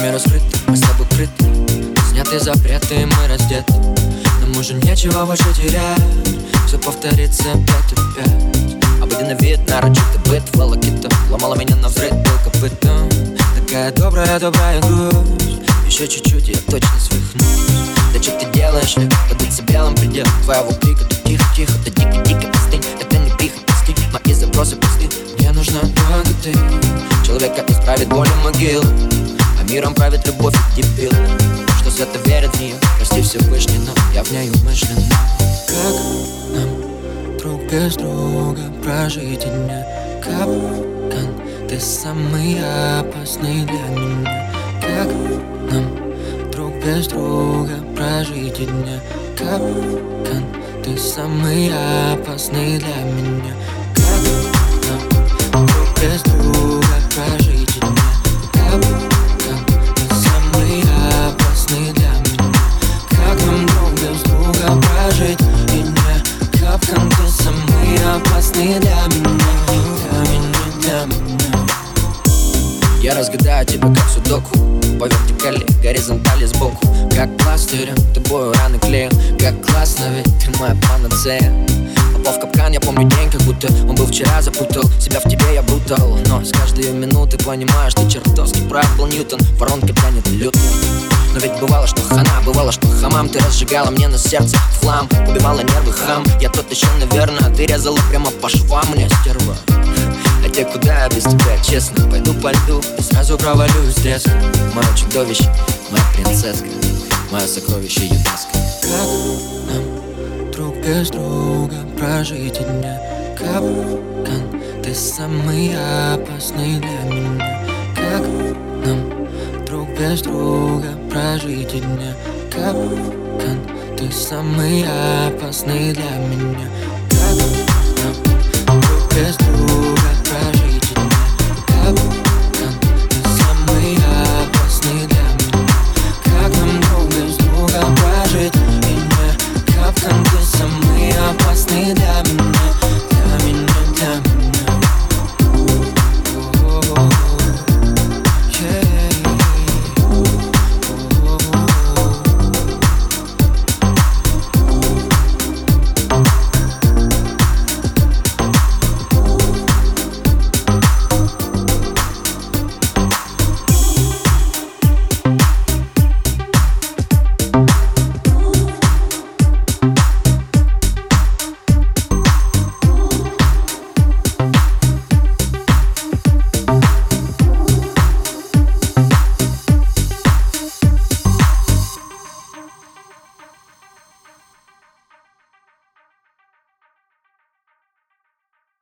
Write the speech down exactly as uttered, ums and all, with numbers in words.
не раскрыты, мы с тобой крыты. Сняты запреты, мы раздеты. Нам уже нечего больше терять. Все повторится опять опять. Обыденный вид, нарочито быт, волокита ломала меня навзрыд, был копытом. Такая добрая, добрая грусть. Еще чуть-чуть, и я точно свихнусь. Да что ты делаешь, податься белым предел твоего крика. Ты тихо-тихо, ты дико-дико остынь. Это не прихоть, прости, мои запросы пусты. Мне нужна только ты. Человека исправит боль и могил, а миром правит любовь и дебил. Что свято верит в нее, прости Всевышний, но я в ней умышленно. Как нам друг без друга прожить и дня? Капкан, ты самый опасный для меня. Как нам друг без друга прожить и дня? Капкан, ты самый опасный для меня. Как нам друг без друга прожить и дня? Капкан, ты самый опасный для меня. Как нам друг без друга прожить и дня? Капкан, ты самый опасный для меня. Для меня, для меня. Я разгадаю тебя как судоку, по вертикали, горизонтали сбоку. Как пластырем тобою раны клею. Как классно, ведь ты моя панацея. Попал в капкан, я помню день, как будто он был вчера, запутал себя в тебе, я брутал. Но с каждой минуты понимаю, что чертовски прав был Ньютон. Воронка тянет люто. Но ведь бывало, что хана, бывало, что хамам. Ты разжигала мне на сердце в хлам, убивала нервы, хам. Я тот еще, наверное, а ты резала прямо по швам, мне стерва. Хотя куда я без тебя, честно? Пойду по льду и сразу провалюсь с треском. Мое чудовище, моя принцесска, мое сокровище ЮНЕСКО. Как нам друг без друга прожить и дня? Капкан, ты самый опасный для меня. Как нам друг без друга прожить и дня? Капкан, ты самый опасный для меня. Как нам друг без друга